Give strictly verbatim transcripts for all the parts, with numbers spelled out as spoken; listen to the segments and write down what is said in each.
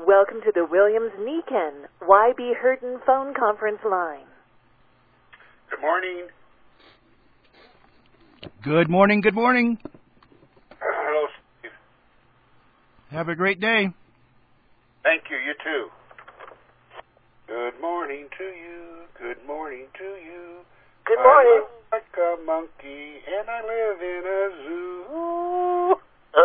Welcome to the Williams-Niken Y B Hurton phone conference line. Good morning. Good morning, good morning. Hello, Steve. Have a great day. Thank you, you too. Good morning to you, good morning to you. Good morning. I'm like a monkey and I live in a zoo.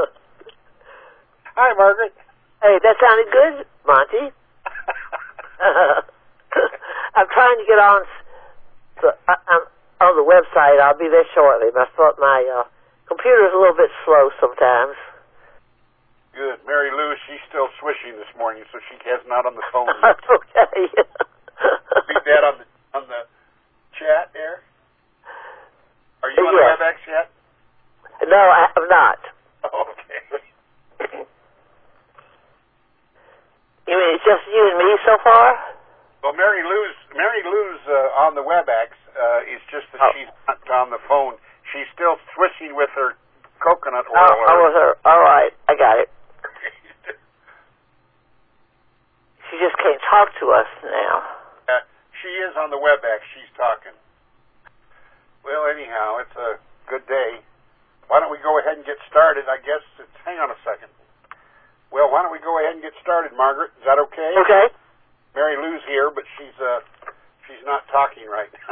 Hi, Margaret. Hey, that sounded good, Monty. I'm trying to get on so I, I'm on the website. I'll be there shortly. I thought my uh, computer's a little bit slow sometimes. Good. Mary Lou, she's still swishing this morning, so she has not on the phone yet. Okay. Read that on the on the chat there. Are you on Yes. the WebEx yet? No, I have not. Okay. You mean it's just you and me so far? Well, Mary Lou's Mary Lou's uh, on the WebEx. Uh, it's just that Oh. she's not on the phone. She's still swishing with her coconut oil. Oh, oh, with her. All right, I got it. She just can't talk to us now. Uh, she is on the WebEx. She's talking. Well, anyhow, it's a good day. Why don't we go ahead and get started? I guess it's... Hang on a second. Well, why don't we go ahead and get started, Margaret? Is that okay? Okay. Mary Lou's here, but she's uh, she's not talking right now.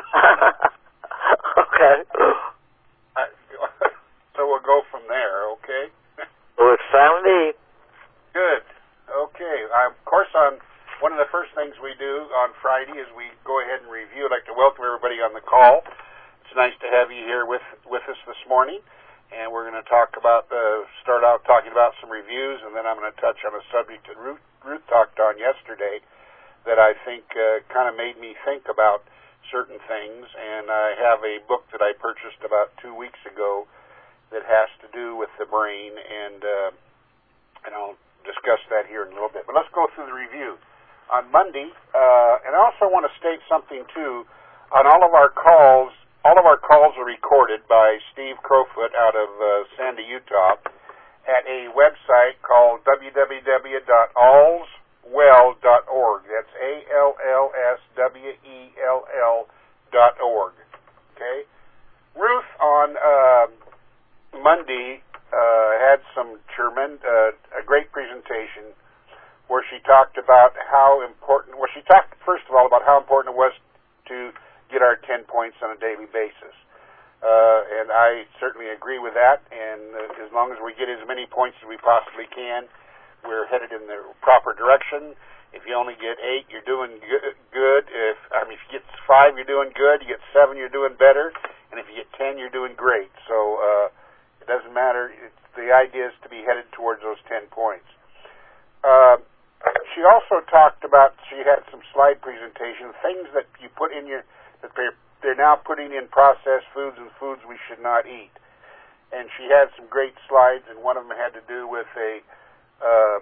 Okay. I, so we'll go from there, okay? Well, it's found me. Good. Okay. I, of course, on one of the first things we do on Friday is we go ahead and review. I'd like to welcome everybody on the call. It's nice to have you here with with us this morning, and we're going to talk about uh, start out talking about some reviews, and then I'm going to touch on a subject that Ruth, Ruth talked on yesterday that I think uh, kind of made me think about certain things. And I have a book that I purchased about two weeks ago that has to do with the brain, and uh, and I'll discuss that here in a little bit. But let's go through the review. On Monday, uh, and I also want to state something, too. On all of our calls, all of our calls are recorded by Steve Crowfoot out of uh, Sandy, Utah, at a website called w w w dot alls well dot org. That's A L L S W E L L dot org. Okay? Ruth, on uh, Monday, uh, had some tremendous, uh, a great presentation where she talked about how important, well, she talked, first of all, about how important it was to get our ten points on a daily basis. Uh, and I certainly agree with that, and uh, as long as we get as many points as we possibly can, we're headed in the proper direction. If you only get eight, you're doing good. If I mean, if you get five, you're doing good. You get seven, you're doing better. And if you get ten, you're doing great. So uh, it doesn't matter. It's, the idea is to be headed towards those ten points. Uh, she also talked about, she had some slide presentation, things that you put in your, that they're, they're now putting in processed foods and foods we should not eat. And she had some great slides, and one of them had to do with a, uh,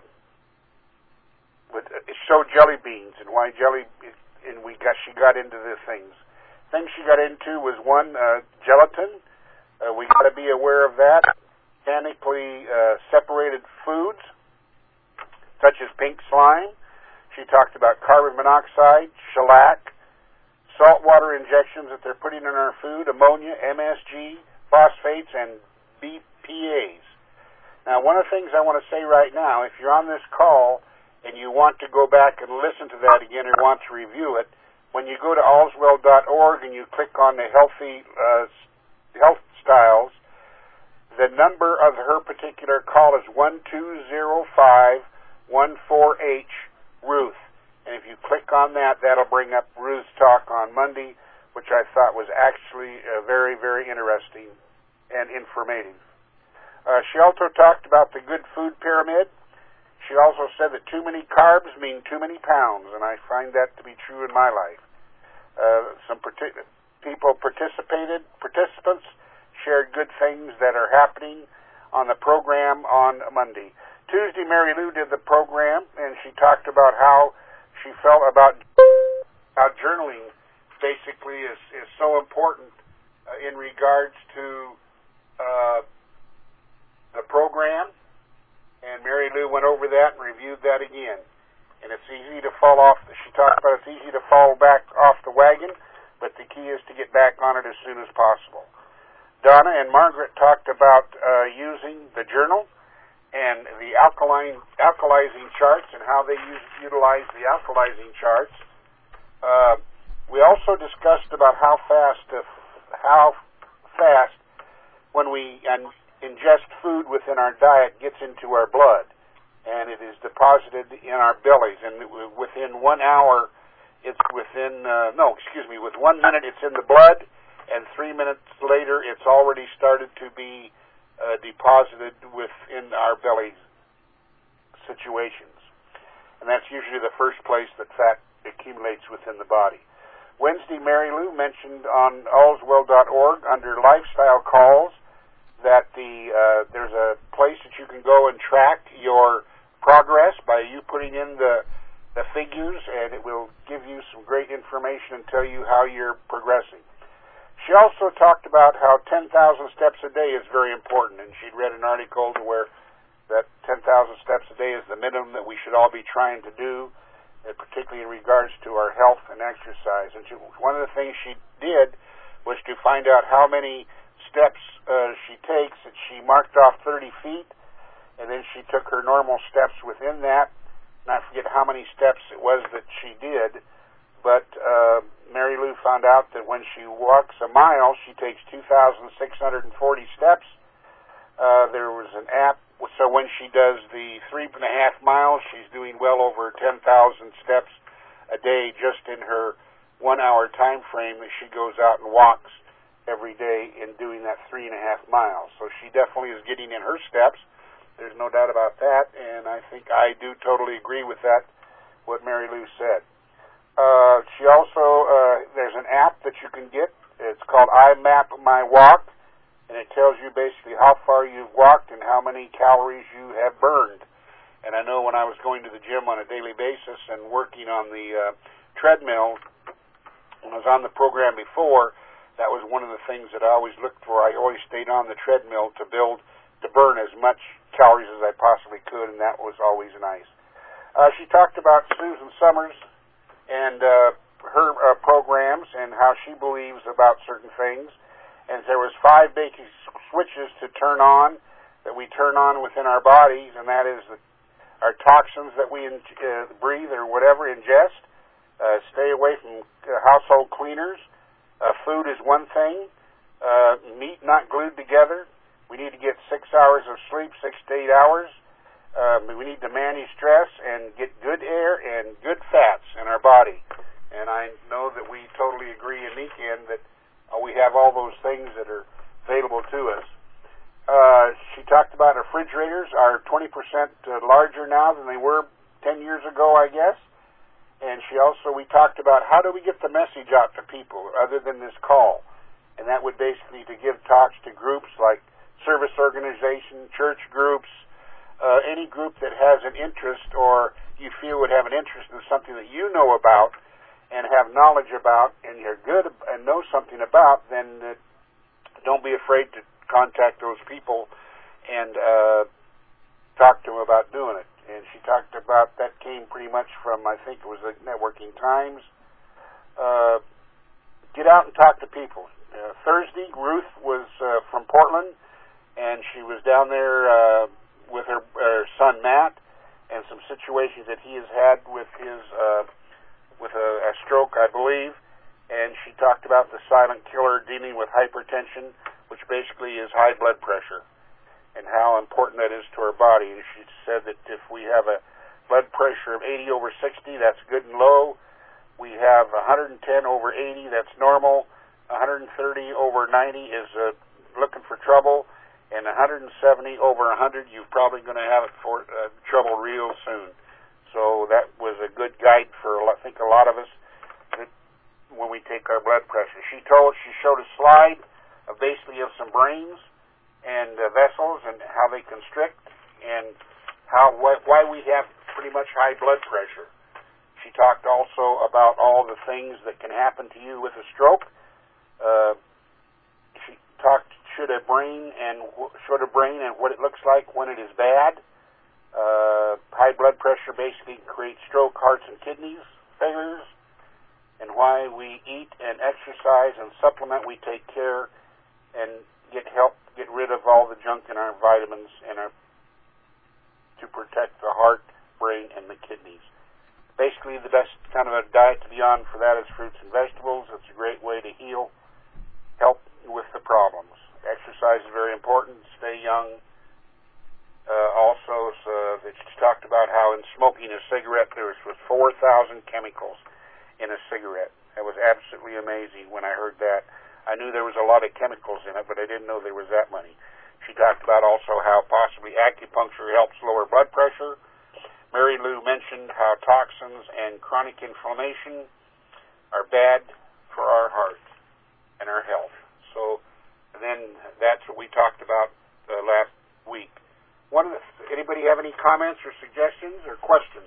with, it showed jelly beans and why jelly, and we got, she got into the things. Things she got into was one, uh, gelatin. Uh, we got to be aware of that. Mechanically uh, separated foods, such as pink slime. She talked about carbon monoxide, shellac, saltwater injections that they're putting in our food, ammonia, M S G, phosphates, and B P As. Now, one of the things I want to say right now, if you're on this call and you want to go back and listen to that again or want to review it, when you go to alls well dot org and you click on the healthy uh, health styles, the number of her particular call is one two zero five one four H Ruth. And if you click on that, that'll bring up Ruth's talk on Monday, which I thought was actually uh, very, very interesting and informative. Uh, she also talked about the good food pyramid. She also said that too many carbs mean too many pounds, and I find that to be true in my life. Uh, some partic- people participated, participants shared good things that are happening on the program on Monday. Tuesday, Mary Lou did the program, and she talked about how she felt about how journaling basically is, is so important uh, in regards to uh, the program, and Mary Lou went over that and reviewed that again. and it's easy to fall off. She talked about it's easy to fall back off the wagon, but the key is to get back on it as soon as possible. Donna and Margaret talked about uh, using the journal and the alkaline alkalizing charts and how they use, utilize the alkalizing charts. Uh, we also discussed about how fast, uh, how fast when we uh, ingest food within our diet gets into our blood, and it is deposited in our bellies. And within one hour, it's within uh, no, excuse me, with one minute it's in the blood. And three minutes later, it's already started to be uh, deposited within our belly situations. And that's usually the first place that fat accumulates within the body. Wednesday, Mary Lou mentioned on allswell dot org under lifestyle calls that the uh, there's a place that you can go and track your progress by you putting in the, the figures, and it will give you some great information and tell you how you're progressing. She also talked about how ten thousand steps a day is very important, and she'd read an article to where that ten thousand steps a day is the minimum that we should all be trying to do, uh, particularly in regards to our health and exercise. And she, one of the things she did was to find out how many steps uh, she takes, and she marked off thirty feet, and then she took her normal steps within that, and I forget how many steps it was that she did, but uh, Mary Lou found out that when she walks a mile, she takes two thousand six hundred forty steps. Uh, there was an app, so when she does the three and a half miles, she's doing well over ten thousand steps a day just in her one-hour time frame that she goes out and walks every day in doing that three and a half miles. So she definitely is getting in her steps. There's no doubt about that, and I think I do totally agree with that, what Mary Lou said. Uh, she also, uh, there's an app that you can get. It's called I Map My Walk, and it tells you basically how far you've walked and how many calories you have burned. And I know when I was going to the gym on a daily basis and working on the uh, treadmill, when I was on the program before, that was one of the things that I always looked for. I always stayed on the treadmill to build, to burn as much calories as I possibly could, and that was always nice. Uh, she talked about Susan Summers and uh, her uh, programs and how she believes about certain things. And there was five basic switches to turn on, that we turn on within our bodies, and that is the, our toxins that we in, uh, breathe or whatever ingest. Uh, stay away from uh, household cleaners. Uh, food is one thing. Uh, meat not glued together. We need to get six hours of sleep, six to eight hours. Um, we need to manage stress and get good air and good fats in our body. And I know that we totally agree in Nikan that uh, we have all those things that are available to us. Uh, she talked about refrigerators are twenty percent uh, larger now than they were ten years ago, I guess. And she also, we talked about how do we get the message out to people other than this call. And that would basically to give talks to groups like service organization, church groups, Uh, any group that has an interest or you feel would have an interest in something that you know about and have knowledge about and you're good and know something about, then uh, don't be afraid to contact those people and uh, talk to them about doing it. And she talked about, that came pretty much from, I think it was the Networking Times. Uh, get out and talk to people. Uh, Thursday, Ruth was uh, from Portland, and she was down there uh, with her, her son Matt, and some situations that he has had with his uh, with a, a stroke, I believe. And she talked about the silent killer dealing with hypertension, which basically is high blood pressure, and how important that is to our body. And she said that if we have a blood pressure of eighty over sixty, that's good and low. We have one hundred ten over eighty, that's normal. one hundred thirty over ninety is uh, looking for trouble. And one hundred seventy over one hundred, you're probably going to have it for uh, trouble real soon. So that was a good guide for, I think, a lot of us that when we take our blood pressure. She told, she showed a slide of basically of some brains and uh, vessels and how they constrict and how wh- why we have pretty much high blood pressure. She talked also about all the things that can happen to you with a stroke. Uh, she talked should a brain and should a brain and what it looks like when it is bad. Uh, high blood pressure basically creates stroke, hearts, and kidneys failures, and why we eat and exercise and supplement, we take care and get help, get rid of all the junk in our vitamins and our, to protect the heart, brain, and the kidneys. Basically, the best kind of a diet to be on for that is fruits and vegetables. It's a great way to heal, help with the problems. Exercise is very important. Stay young. Uh, also, uh, it's talked about how in smoking a cigarette there was four thousand chemicals in a cigarette. That was absolutely amazing when I heard that. I knew there was a lot of chemicals in it, but I didn't know there was that many. She talked about also how possibly acupuncture helps lower blood pressure. Mary Lou mentioned how toxins and chronic inflammation are bad for our heart and our health. So then that's what we talked about uh, last week. One of the, anybody have any comments or suggestions or questions?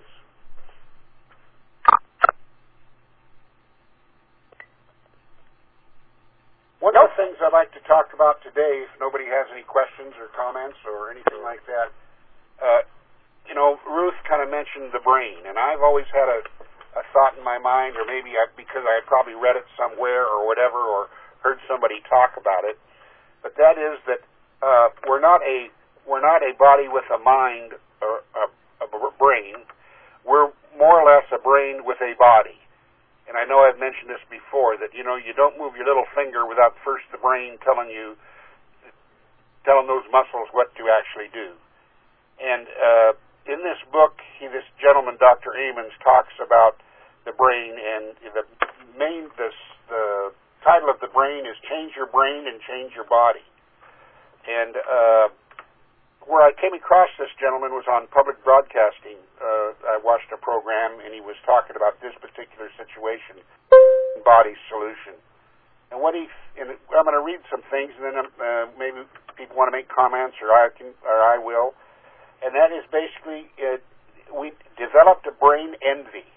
One of the things I'd like to talk about today, if nobody has any questions or comments or anything like that, uh, you know, Ruth kind of mentioned the brain, and I've always had a, a thought in my mind, or maybe I, because I had probably read it somewhere or whatever, or heard somebody talk about it, but that is that uh, we're not a we're not a body with a mind or a, a brain. We're more or less a brain with a body. And I know I've mentioned this before, that, you know, you don't move your little finger without first the brain telling you, telling those muscles what to actually do. And uh, in this book, he, this gentleman, Doctor Ammons, talks about the brain, and the main, this, the title of the brain is Change Your Brain and Change Your Body. And uh, where I came across this gentleman was on public broadcasting. Uh, I watched a program, and he was talking about this particular situation, body solution. And what he, and I'm going to read some things, and then uh, maybe people want to make comments, or I can, or I will. And that is basically, it, we developed a brain envy.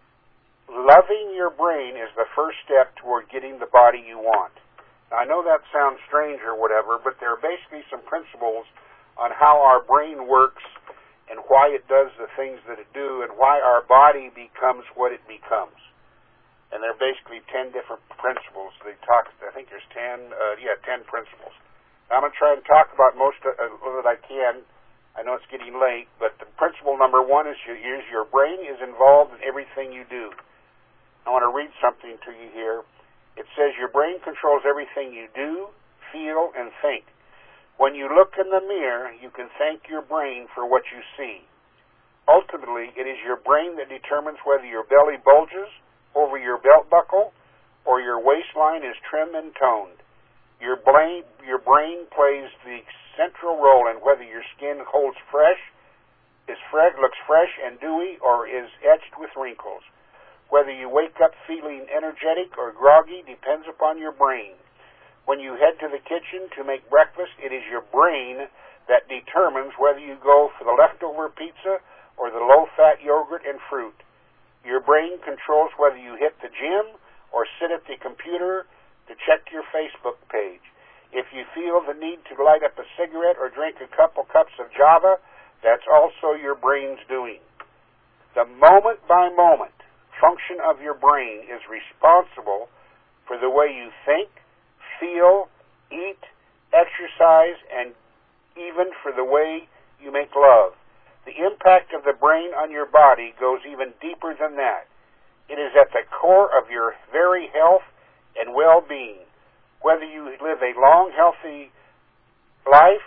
Loving your brain is the first step toward getting the body you want. Now, I know that sounds strange or whatever, but there are basically some principles on how our brain works and why it does the things that it do and why our body becomes what it becomes. And there are basically ten different principles. They talk, I think there's ten, uh, yeah, ten principles. I'm going to try and talk about most of uh, that I can. I know it's getting late, but the principle number one is, you, is your brain is involved in everything you do. I want to read something to you here. It says your brain controls everything you do, feel, and think. When you look in the mirror, you can thank your brain for what you see. Ultimately, it is your brain that determines whether your belly bulges over your belt buckle or your waistline is trim and toned. Your brain, your brain plays the central role in whether your skin holds fresh, is fresh, looks fresh and dewy, or is etched with wrinkles. Whether you wake up feeling energetic or groggy depends upon your brain. When you head to the kitchen to make breakfast, it is your brain that determines whether you go for the leftover pizza or the low-fat yogurt and fruit. Your brain controls whether you hit the gym or sit at the computer to check your Facebook page. If you feel the need to light up a cigarette or drink a couple cups of Java, that's also your brain's doing. The moment-by-moment function of your brain is responsible for the way you think, feel, eat, exercise, and even for the way you make love. The impact of the brain on your body goes even deeper than that. It is at the core of your very health and well-being. Whether you live a long, healthy life,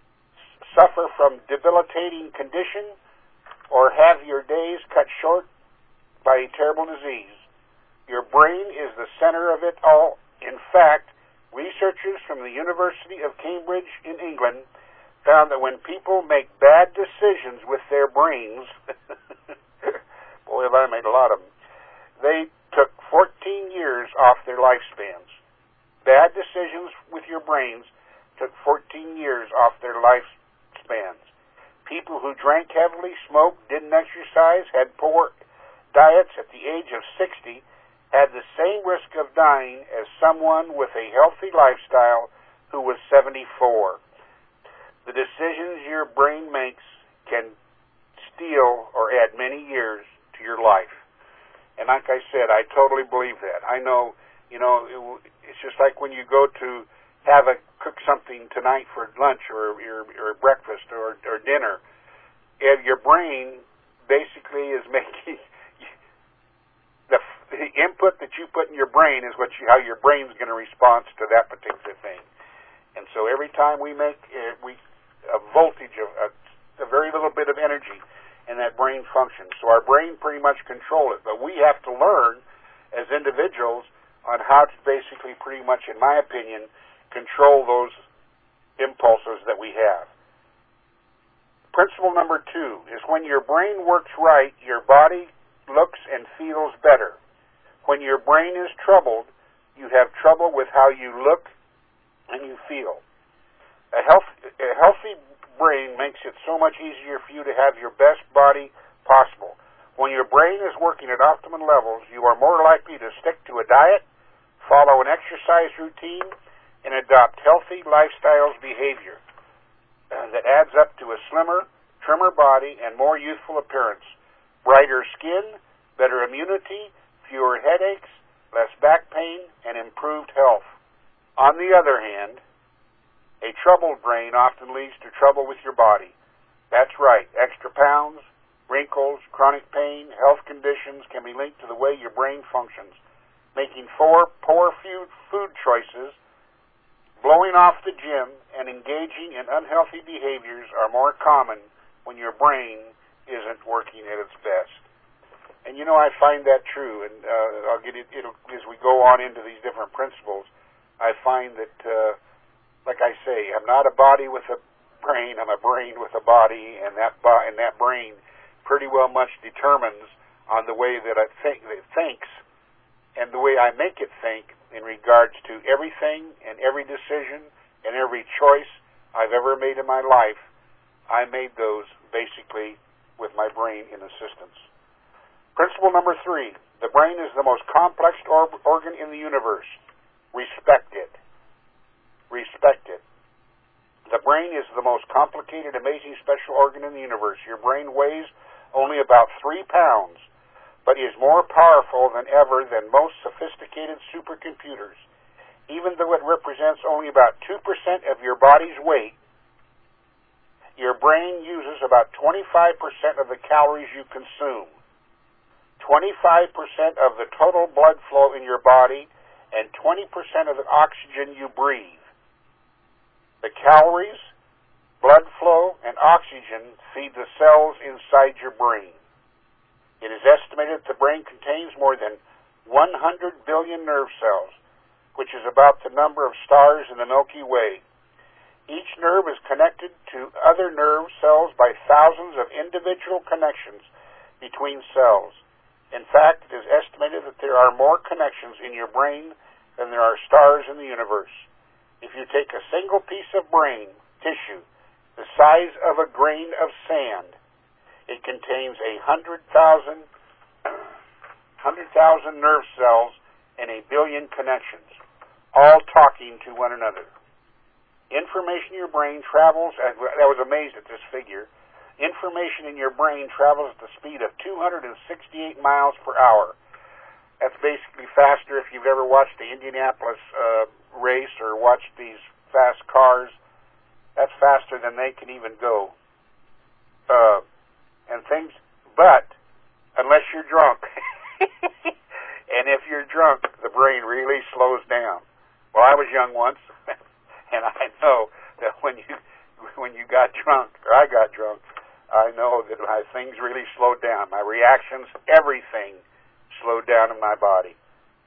suffer from debilitating condition, or have your days cut short by a terrible disease, your brain is the center of it all. In fact, researchers from the University of Cambridge in England found that when people make bad decisions with their brains, boy, have I made a lot of them, they took fourteen years off their lifespans. Bad decisions with your brains took fourteen years off their lifespans. People who drank heavily, smoked, didn't exercise, had poor diets at the age of sixty had the same risk of dying as someone with a healthy lifestyle who was seventy-four. The decisions your brain makes can steal or add many years to your life. And like I said, I totally believe that. I know, you know, it, it's just like when you go to have a cook something tonight for lunch or your or breakfast or, or dinner, and your brain basically is making the, the input that you put in your brain is what you, how your brain's going to respond to that particular thing. And so every time we make uh, we a voltage of a, a very little bit of energy in that brain function. So our brain pretty much control it. But we have to learn as individuals on how to basically pretty much, in my opinion, control those impulses that we have. Principle number two is when your brain works right, your body looks and feels better. When your brain is troubled, you have trouble with how you look and you feel. A, health, a healthy brain makes it so much easier for you to have your best body possible. When your brain is working at optimum levels, you are more likely to stick to a diet, follow an exercise routine, and adopt healthy lifestyles behavior uh, that adds up to a slimmer, trimmer body and more youthful appearance, brighter skin, better immunity, fewer headaches, less back pain, and improved health. On the other hand, a troubled brain often leads to trouble with your body. That's right, extra pounds, wrinkles, chronic pain, health conditions can be linked to the way your brain functions. Making four poor food choices, blowing off the gym, and engaging in unhealthy behaviors are more common when your brain isn't working at its best. And you know, I find that true, and uh, I'll get it it'll, as we go on into these different principles. I find that uh, like I say, I'm not a body with a brain, I'm a brain with a body, and that bo- and that brain pretty well much determines on the way that I think that it thinks and the way I make it think in regards to everything and every decision and every choice I've ever made in my life. I made those basically with my brain in assistance. Principle number three, the brain is the most complex or- organ in the universe. Respect it. Respect it. The brain is the most complicated, amazing, special organ in the universe. Your brain weighs only about three pounds, but is more powerful than ever than most sophisticated supercomputers. Even though it represents only about two percent of your body's weight, your brain uses about twenty-five percent of the calories you consume, twenty-five percent of the total blood flow in your body, and twenty percent of the oxygen you breathe. The calories, blood flow, and oxygen feed the cells inside your brain. It is estimated that the brain contains more than one hundred billion nerve cells, which is about the number of stars in the Milky Way. Each nerve is connected to other nerve cells by thousands of individual connections between cells. In fact, it is estimated that there are more connections in your brain than there are stars in the universe. If you take a single piece of brain tissue the size of a grain of sand, it contains a hundred thousand, hundred thousand nerve cells and a billion connections, all talking to one another. Information in your brain travels, I was amazed at this figure, information in your brain travels at the speed of two hundred sixty-eight miles per hour. That's basically faster if you've ever watched the Indianapolis uh, race or watched these fast cars. That's faster than they can even go. Uh, and things, but unless you're drunk, and if you're drunk, the brain really slows down. Well, I was young once, and I know that when you when you got drunk, or I got drunk, I know that my things really slowed down. My reactions, everything slowed down in my body.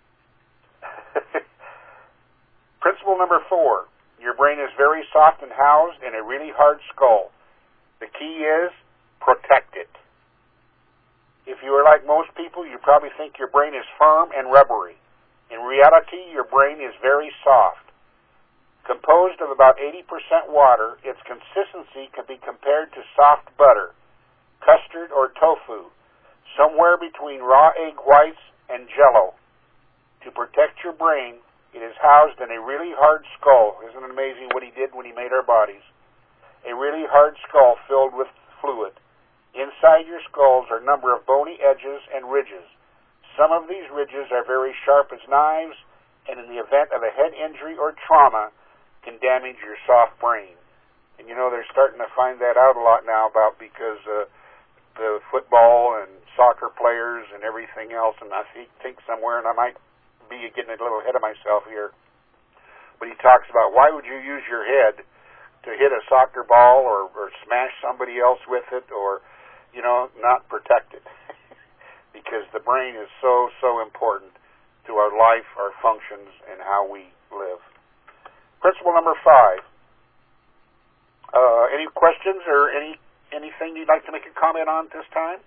Principle number four, your brain is very soft and housed in a really hard skull. The key is protect it. If you are like most people, you probably think your brain is firm and rubbery. In reality, your brain is very soft. Composed of about eighty percent water, its consistency can be compared to soft butter, custard, or tofu, somewhere between raw egg whites and Jell-O. To protect your brain, it is housed in a really hard skull. Isn't it amazing what he did when he made our bodies? A really hard skull filled with fluid. Inside your skulls are a number of bony edges and ridges. Some of these ridges are very sharp as knives, and in the event of a head injury or trauma, can damage your soft brain. And you know, they're starting to find that out a lot now about because uh, the football and soccer players and everything else, and I think somewhere, and I might be getting a little ahead of myself here, but he talks about why would you use your head to hit a soccer ball or, or smash somebody else with it, or, you know, not protect it. Because the brain is so, so important to our life, our functions, and how we live. Principle number five. Uh, any questions or any anything you'd like to make a comment on this time?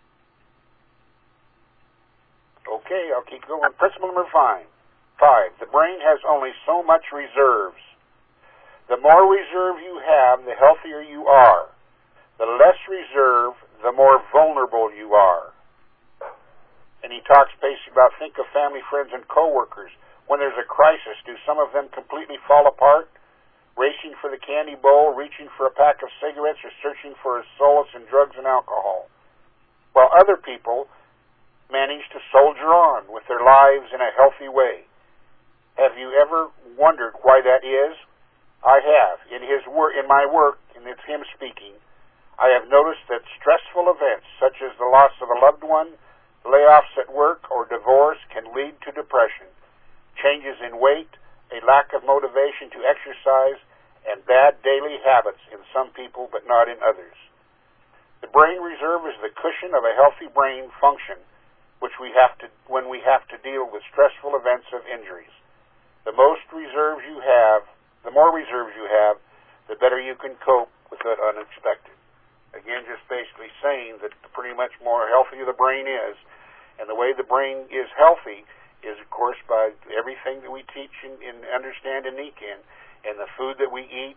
Okay, I'll keep going. Principle number five. Five. The brain has only so much reserves. The more reserve you have, the healthier you are. The less reserve, the more vulnerable you are. And he talks basically about, think of family, friends, and coworkers. When there's a crisis, do some of them completely fall apart, racing for the candy bowl, reaching for a pack of cigarettes, or searching for a solace in drugs and alcohol? While other people manage to soldier on with their lives in a healthy way. Have you ever wondered why that is? I have. In his work, in my work, and it's him speaking, I have noticed that stressful events such as the loss of a loved one, layoffs at work, or divorce can lead to depression, changes in weight, a lack of motivation to exercise, and bad daily habits in some people but not in others. The brain reserve is the cushion of a healthy brain function, which we have to when we have to deal with stressful events of injuries. The most reserves you have, the more reserves you have, the better you can cope with the unexpected. Again, just basically saying that pretty much more healthy the brain is, and the way the brain is healthy is, of course, by everything that we teach and, and understand in Nikken, and the food that we eat,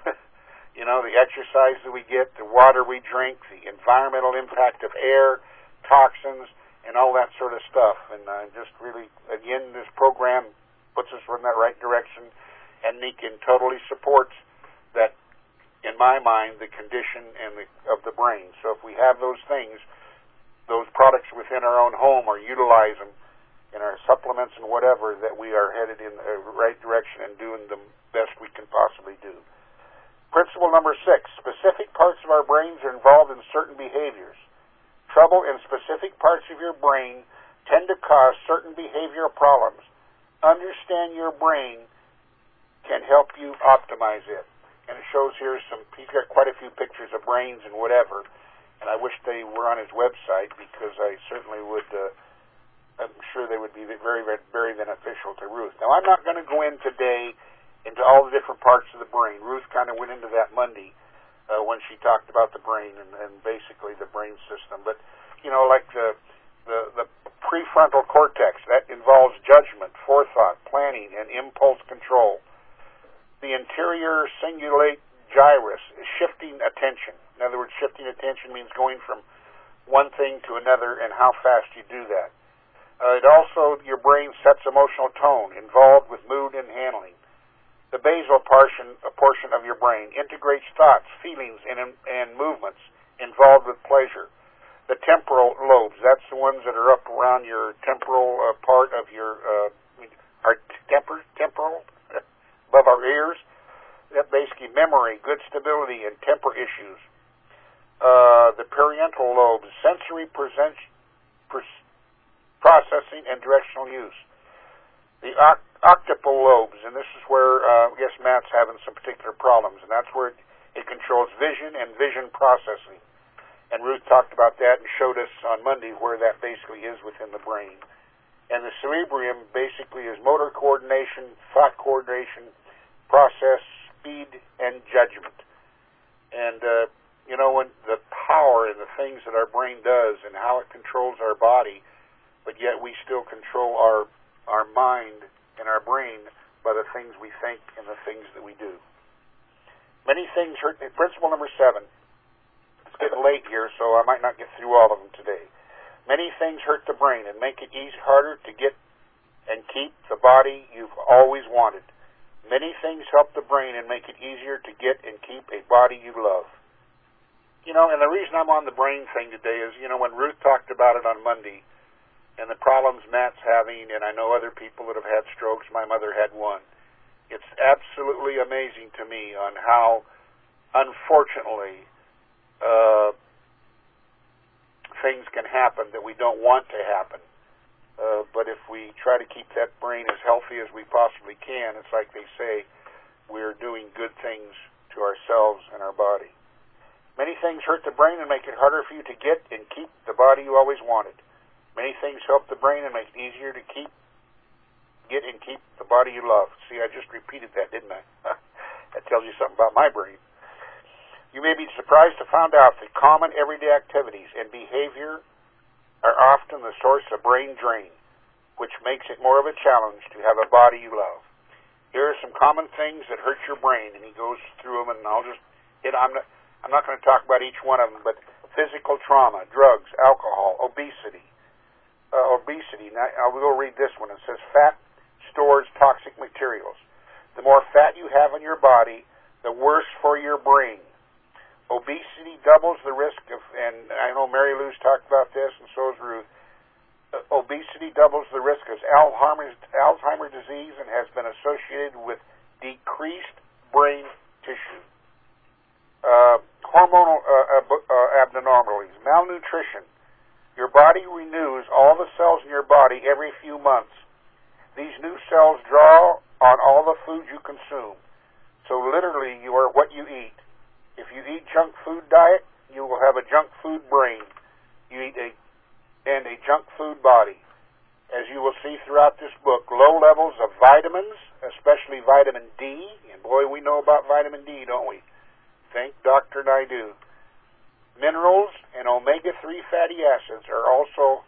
you know, the exercise that we get, the water we drink, the environmental impact of air, toxins, and all that sort of stuff. And uh, just really, again, this program puts us in that right direction, and Nikken totally supports that, in my mind, the condition and the, of the brain. So if we have those things, those products within our own home, or utilize them in our supplements and whatever, that we are headed in the right direction and doing the best we can possibly do. Principle number six, specific parts of our brains are involved in certain behaviors. Trouble in specific parts of your brain tend to cause certain behavioral problems. Understand your brain can help you optimize it. And it shows here some, he's got quite a few pictures of brains and whatever, and I wish they were on his website, because I certainly would, uh, I'm sure they would be very, very, very beneficial to Ruth. Now, I'm not going to go in today into all the different parts of the brain. Ruth kind of went into that Monday uh, when she talked about the brain and, and basically the brain system. But, you know, like the, the, the prefrontal cortex, that involves judgment, forethought, planning, and impulse control. The anterior cingulate gyrus is shifting attention. In other words, shifting attention means going from one thing to another and how fast you do that. Uh, it also, your brain sets emotional tone, involved with mood and handling. The basal portion, a portion of your brain, integrates thoughts, feelings, and, and movements involved with pleasure. The temporal lobes, that's the ones that are up around your temporal uh, part of your, uh, our temper, temporal, above our ears. That basically memory, good stability, and temper issues. Uh, the parietal lobes, sensory present, pers- processing and directional use. The oct- occipital lobes, and this is where uh, I guess Matt's having some particular problems, and that's where it, it controls vision and vision processing. And Ruth talked about that and showed us on Monday where that basically is within the brain. And the cerebrium basically is motor coordination, thought coordination, process, speed, and judgment. And, uh, you know, when the power and the things that our brain does and how it controls our body, but yet we still control our our mind and our brain by the things we think and the things that we do. Many things hurt. Principle number seven. It's getting late here, so I might not get through all of them today. Many things hurt the brain and make it easy harder to get and keep the body you've always wanted. Many things help the brain and make it easier to get and keep a body you love. You know, and the reason I'm on the brain thing today is, you know, when Ruth talked about it on Monday and the problems Matt's having, and I know other people that have had strokes, my mother had one. It's absolutely amazing to me on how, unfortunately, uh, things can happen that we don't want to happen. Uh, but if we try to keep that brain as healthy as we possibly can, it's like they say, we're doing good things to ourselves and our body. Many things hurt the brain and make it harder for you to get and keep the body you always wanted. Many things help the brain and make it easier to keep, get and keep the body you love. See, I just repeated that, didn't I? That tells you something about my brain. You may be surprised to find out that common everyday activities and behavior are often the source of brain drain, which makes it more of a challenge to have a body you love. Here are some common things that hurt your brain, and he goes through them, and I'll just hit. I'm not. I'm not going to talk about each one of them, but physical trauma, drugs, alcohol, obesity. Uh, obesity. Now, I will read this one. It says fat stores toxic materials. The more fat you have in your body, the worse for your brain. Obesity doubles the risk of, and I know Mary Lou's talked about this, and so has Ruth. Uh, obesity doubles the risk of Alzheimer's, Alzheimer's disease and has been associated with decreased brain tissue. Uh, hormonal uh, uh, abnormalities, malnutrition. Your body renews all the cells in your body every few months. These new cells draw on all the food you consume. So literally, you are what you eat. If you eat junk food diet, you will have a junk food brain. You eat a and a junk food body. As you will see throughout this book, low levels of vitamins, especially vitamin D, and boy, we know about vitamin D, don't we? Think Doctor Naidu. Minerals and omega three fatty acids are also,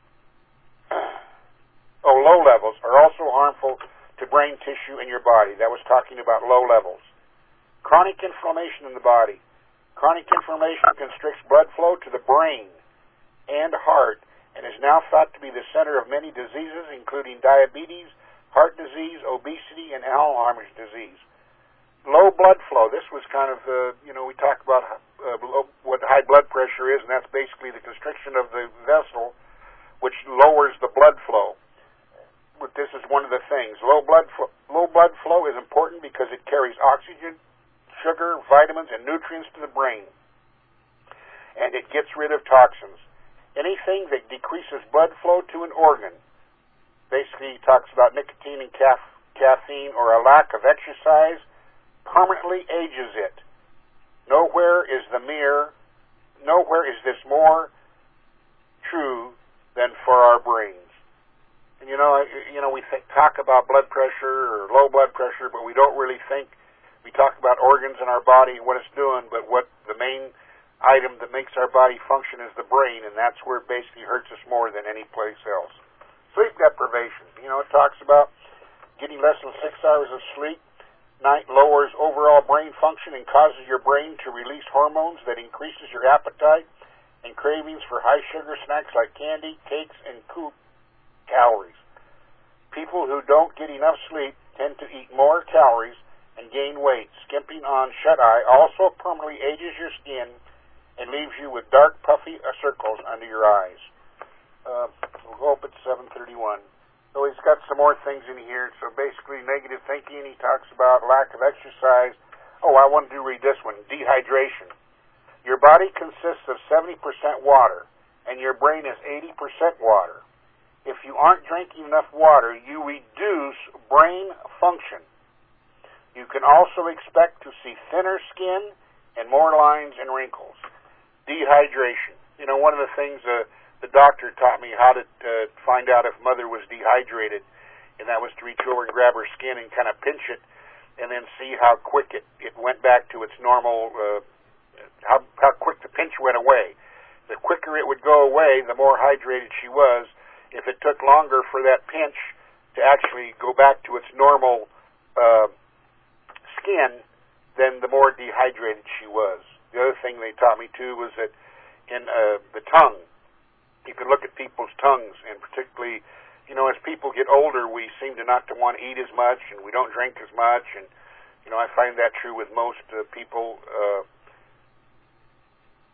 oh, low levels are also harmful to brain tissue in your body. That was talking about low levels. Chronic inflammation in the body. Chronic inflammation constricts blood flow to the brain and heart and is now thought to be the center of many diseases, including diabetes, heart disease, obesity, and Alzheimer's disease. Low blood flow. This was kind of, uh, you know, we talk about uh, low, what high blood pressure is, and that's basically the constriction of the vessel, which lowers the blood flow. But this is one of the things. Low blood fl- low blood flow is important because it carries oxygen, sugar, vitamins, and nutrients to the brain, and it gets rid of toxins. Anything that decreases blood flow to an organ, basically he talks about nicotine and caf- caffeine or a lack of exercise, permanently ages it. Nowhere is the mere, nowhere is this more true than for our brains. And you know, you know, we think, talk about blood pressure or low blood pressure, but we don't really think. We talk about organs in our body and what it's doing, but what the main item that makes our body function is the brain, and that's where it basically hurts us more than any place else. Sleep deprivation. You know, it talks about getting less than six hours of sleep night lowers overall brain function and causes your brain to release hormones that increases your appetite and cravings for high sugar snacks like candy, cakes, and cool calories. People who don't get enough sleep tend to eat more calories and gain weight. Skimping on shut-eye also permanently ages your skin and leaves you with dark, puffy circles under your eyes. Uh, we'll go up at seven thirty-one. So he's got some more things in here. So basically negative thinking, he talks about lack of exercise. Oh, I wanted to read this one, dehydration. Your body consists of seventy percent water, and your brain is eighty percent water. If you aren't drinking enough water, you reduce brain function. You can also expect to see thinner skin and more lines and wrinkles. Dehydration. You know, one of the things... Uh, The doctor taught me how to uh, find out if mother was dehydrated, and that was to reach over and grab her skin and kind of pinch it, and then see how quick it, it went back to its normal, uh, how, how quick the pinch went away. The quicker it would go away, the more hydrated she was. If it took longer for that pinch to actually go back to its normal uh, skin, then the more dehydrated she was. The other thing they taught me, too, was that in uh, the tongue, you can look at people's tongues, and particularly, you know, as people get older, we seem to not to want to eat as much, and we don't drink as much, and, you know, I find that true with most uh, people. Uh,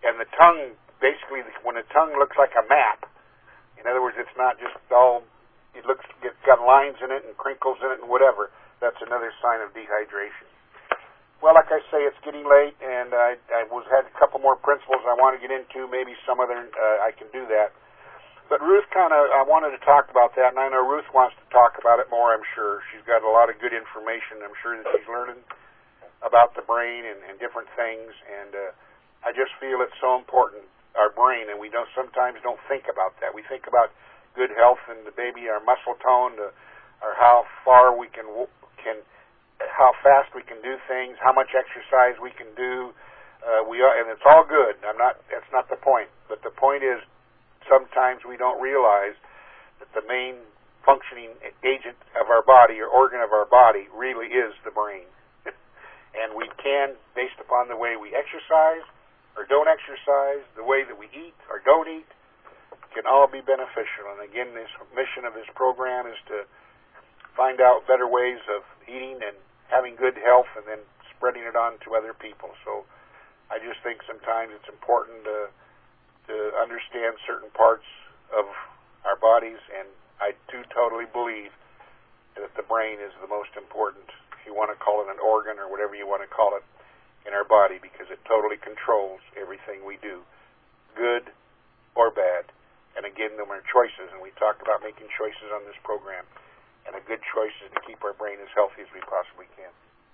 and the tongue, basically, when the tongue looks like a map, in other words, it's not just all, it looks, it's got lines in it and crinkles in it and whatever, that's another sign of dehydration. Well, like I say, it's getting late, and I, I was had a couple more principles I want to get into. Maybe some other, uh, I can do that. But Ruth kind of, I wanted to talk about that, and I know Ruth wants to talk about it more, I'm sure. She's got a lot of good information. I'm sure that she's learning about the brain and, and different things, and uh, I just feel it's so important, our brain, and we don't sometimes don't think about that. We think about good health and the baby, our muscle tone, the, or how far we can can, how fast we can do things, how much exercise we can do. Uh, we are, and it's all good. I'm not. That's not the point. But the point is, sometimes we don't realize that the main functioning agent of our body or organ of our body really is the brain. And we can, based upon the way we exercise or don't exercise, the way that we eat or don't eat, can all be beneficial. And again, this mission of this program is to find out better ways of eating and having good health and then spreading it on to other people. So I just think sometimes it's important to, to understand certain parts of our bodies, and I do totally believe that the brain is the most important, if you want to call it an organ or whatever you want to call it, in our body, because it totally controls everything we do, good or bad. And again, there are choices, and we talked about making choices on this program. And a good choice is to keep our brain as healthy as we possibly can.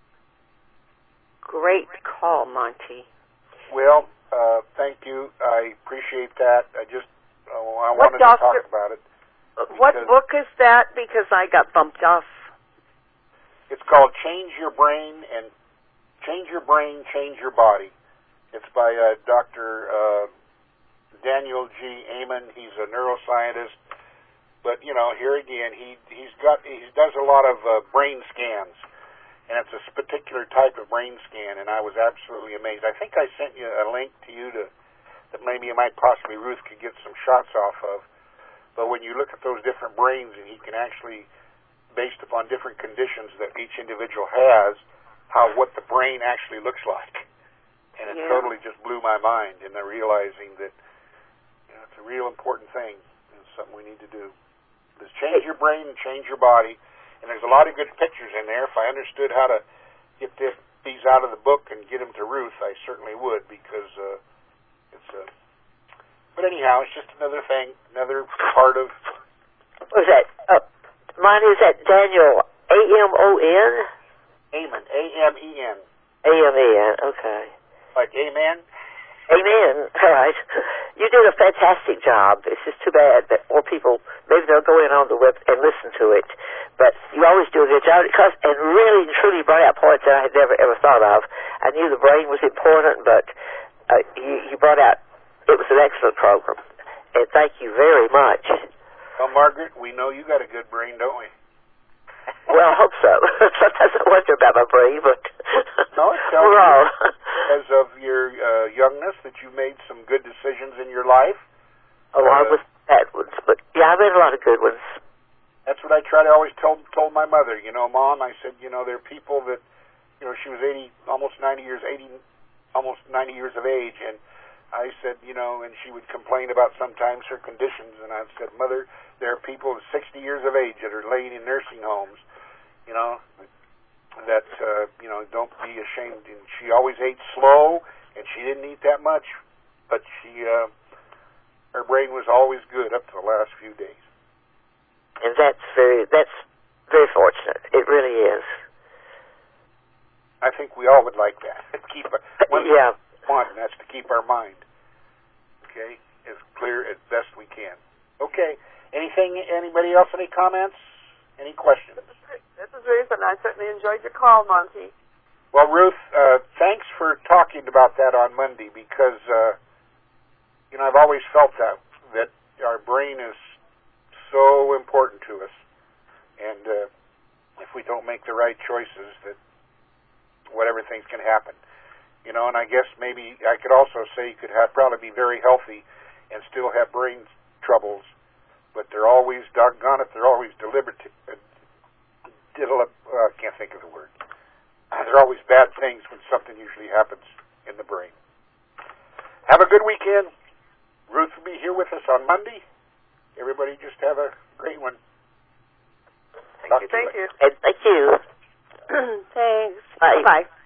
Great call, Monty. Well, uh, thank you. I appreciate that. I just oh, I what wanted doctor, to talk about it. What book is that? Because I got bumped off. It's called Change Your Brain and Change Your Brain, Change Your Body. It's by uh, Doctor Uh, Daniel G. Amen. He's a neuroscientist. But, you know, here again, he, he's got, he does a lot of uh, brain scans, and it's a particular type of brain scan, and I was absolutely amazed. I think I sent you a link to you to, that maybe you might possibly, Ruth, could get some shots off of. But when you look at those different brains, and he can actually, based upon different conditions that each individual has, how, what the brain actually looks like. And it yeah. totally just blew my mind into realizing that, you know, it's a real important thing. It's something we need to do. Is change your brain and change your body. And there's a lot of good pictures in there. If I understood how to get this, these out of the book and get them to Ruth, I certainly would, because uh, it's a... But anyhow, it's just another thing, another part of... What was that? Uh, mine is that Daniel, A M O N? Amen, A M E N. A M E N, okay. Like amen? Amen. All right. You did a fantastic job. It's just too bad that more people, maybe they'll go in on the web and listen to it. But you always do a good job, because, and really and truly brought out points that I had never ever thought of. I knew the brain was important, but uh, you, you brought out, it was an excellent program. And thank you very much. Well, Margaret, we know you got a good brain, don't we? Well, I hope so. Sometimes I wonder about my brain, but no, it's telling we're all. Because of your uh, youngness that you made some good decisions in your life. Oh, uh, I was bad ones, but yeah, I made a lot of good ones. That's what I try to always tell told my mother. You know, Mom, I said, you know, there are people that, you know, she was eighty, almost ninety years, eighty, almost ninety years of age, and I said, you know, and she would complain about sometimes her conditions, and I said, Mother, there are people sixty years of age that are laying in nursing homes, you know, that, uh, you know, don't be ashamed. And she always ate slow, and she didn't eat that much, but she, uh, her brain was always good up to the last few days. And that's very, that's very fortunate. It really is. I think we all would like that. Keep a, one yeah. One, and that's to keep our mind, okay, as clear as best we can. Okay. Anything, anybody else, any comments? Any questions? This is Ruth, and I certainly enjoyed your call, Monty. Well, Ruth, uh, thanks for talking about that on Monday, because, uh, you know, I've always felt that, that our brain is so important to us, and uh, if we don't make the right choices, that whatever things can happen. You know, and I guess maybe I could also say you could have, probably be very healthy and still have brain troubles, but they're always, doggone it, they're always deliberate, uh, diddle, uh, I can't think of the word. They're always bad things when something usually happens in the brain. Have a good weekend. Ruth will be here with us on Monday. Everybody just have a great one. Thank you. Thank you. And thank you. Thanks. Bye. Bye.